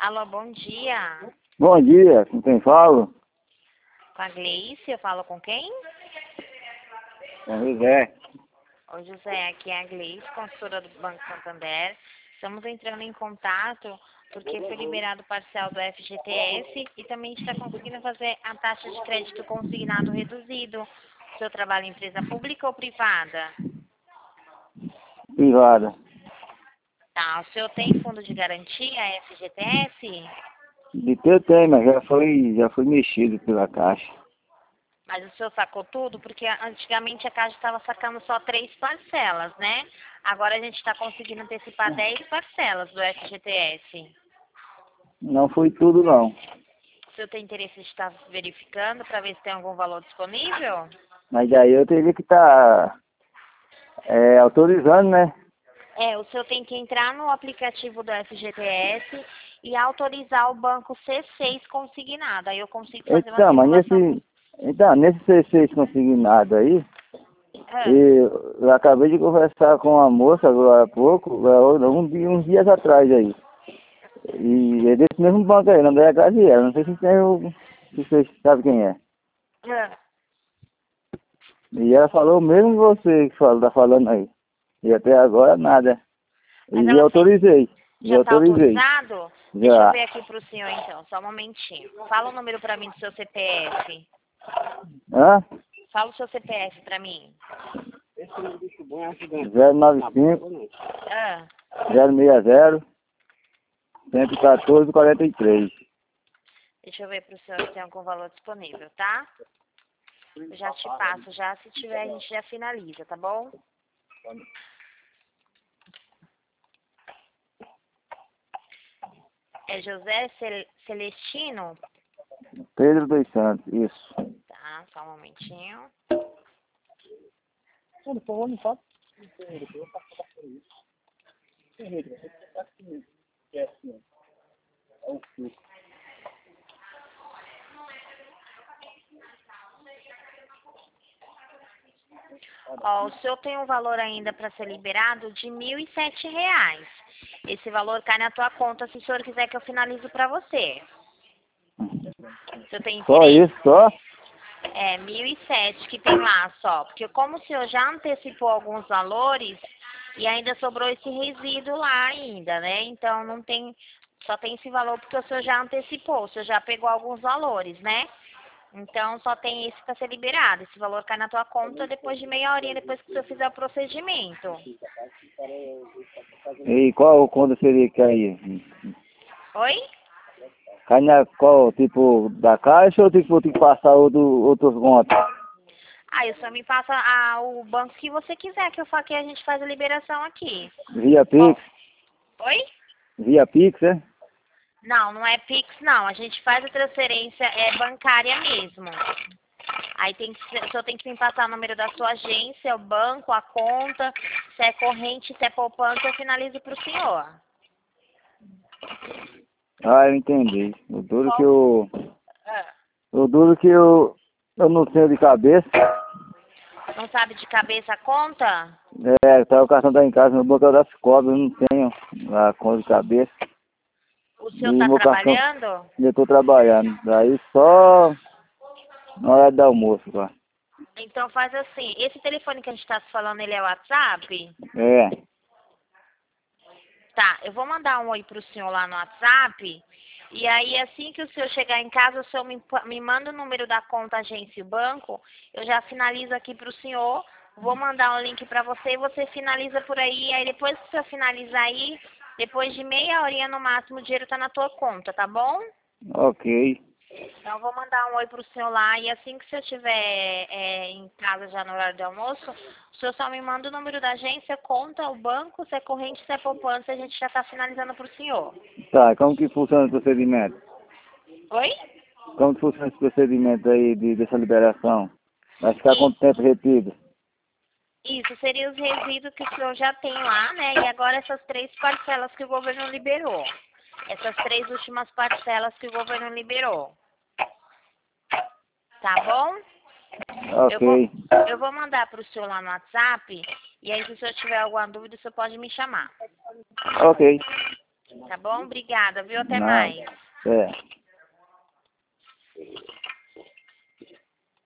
Alô, bom dia. Bom dia, com quem falo? Com a Gleice, eu falo com quem? Com José. Oi, José, aqui é a Gleice, consultora do Banco Santander. Estamos entrando em contato porque foi liberado o parcial do FGTS e também está conseguindo fazer a taxa de crédito consignado reduzido. O seu trabalho em empresa pública ou privada? Privada. Tá, o senhor tem fundo de garantia, FGTS? De ter tem, mas já foi mexido pela Caixa. Mas o senhor sacou tudo? Porque antigamente a Caixa estava sacando só 3 parcelas, né? Agora a gente está conseguindo antecipar 10 parcelas do FGTS. Não foi tudo não. O senhor tem interesse de estar verificando para ver se tem algum valor disponível? Mas aí eu teria que estar autorizando, né? O senhor tem que entrar no aplicativo do FGTS e autorizar o banco C6 consignado. Aí eu consigo fazer uma Então, mas simulação. nesse C6 consignado aí, Ah, eu acabei de conversar com uma moça agora há pouco, uns dias atrás aí. E é desse mesmo banco aí, não é a Gaziela. Não sei se você sabe quem é. ah. E ela falou mesmo você que tá falando aí. E até agora nada. Mas E ela autorizei. E já está autorizei. autorizado? Deixa eu Já. ver aqui para o senhor então, só um momentinho. Fala o número para mim do seu CPF. Hã? Fala o seu CPF para mim. 095 Ah, 060 114 43. deixa eu ver para o senhor se tem algum valor disponível, tá? Eu já te passo, já se tiver a gente já finaliza, tá bom? É José Celestino? Pedro dos Santos, isso. Tá, só um momentinho. Ó, o senhor tem um valor ainda para ser liberado de R$ 1.007. Esse valor cai na tua conta se o senhor quiser que eu finalize para você. O senhor tem Só interesse? isso, só? É, 1.007 que tem lá só. Porque como o senhor já antecipou alguns valores e ainda sobrou esse resíduo lá ainda, né? Então não tem, só tem esse valor porque o senhor já antecipou, o senhor já pegou alguns valores, né? Então só tem esse para ser liberado. Esse valor cai na tua conta depois de meia horinha, depois que o senhor fizer o procedimento. E qual conta seria que aí? Oi? Cai na qual, tipo, da Caixa ou tipo, tem que passar outros contas? Aí o senhor me passa o banco que você quiser que a gente faz a liberação aqui. Via Ó, Pix? oi? Via Pix, é? Não, não é Pix, não. A gente faz a transferência bancária mesmo. Aí o senhor tem que me passar o número da sua agência, o banco, a conta, se é corrente, se é poupança, eu finalizo para o senhor. Ah, eu entendi. O duro que Qual? eu... Ah, O duro que eu não tenho de cabeça. não sabe de cabeça a conta? Tá, o cartão tá em casa, no banco das cobras, eu não tenho a conta de cabeça. O E senhor está meu cartão, trabalhando? eu tô trabalhando. Daí só na hora do almoço, cara. Então faz assim, esse telefone que a gente está se falando, ele é o WhatsApp? É. Tá, eu vou mandar um oi pro senhor lá no WhatsApp. E aí, assim que o senhor chegar em casa, o senhor me manda o número da conta, agência e banco. Eu já finalizo aqui pro senhor. Vou mandar um link pra você e você finaliza por aí. Aí depois que o senhor finalizar aí, depois de meia horinha no máximo, o dinheiro tá na tua conta, tá bom? Ok. Então, eu vou mandar um oi pro senhor lá e assim que o senhor estiver em casa já no horário do almoço, o senhor só me manda o número da agência, conta, o banco, se é corrente, se é poupança, a gente já está finalizando pro senhor. Tá, como que funciona o procedimento? Oi? Como que funciona esse procedimento aí dessa liberação? Vai ficar quanto tempo retido? Isso seria os resíduos que o senhor já tem lá, né? E agora essas 3 parcelas que o governo liberou. Essas 3 últimas parcelas que o governo liberou. Tá bom? Eu vou, Ok. eu vou mandar para o senhor lá no WhatsApp. E aí, se o senhor tiver alguma dúvida, o senhor pode me chamar. Ok. Tá bom? Obrigada, viu? Até Nada. mais. É.